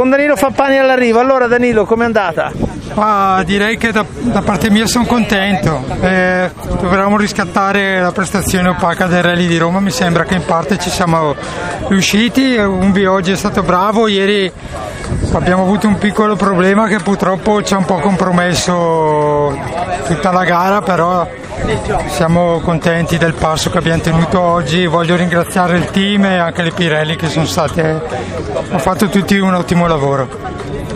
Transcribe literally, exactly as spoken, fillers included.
con Danilo Fappani all'arrivo. Allora Danilo, com'è andata? Ah, direi che da, da parte mia sono contento, eh, dovevamo riscattare la prestazione opaca del Rally di Roma, mi sembra che in parte ci siamo riusciti. Umbi oggi è stato bravo, ieri abbiamo avuto un piccolo problema che purtroppo ci ha un po' compromesso tutta la gara, però siamo contenti del passo che abbiamo tenuto oggi. Voglio ringraziare il team e anche le Pirelli che sono state, hanno fatto tutti un ottimo lavoro.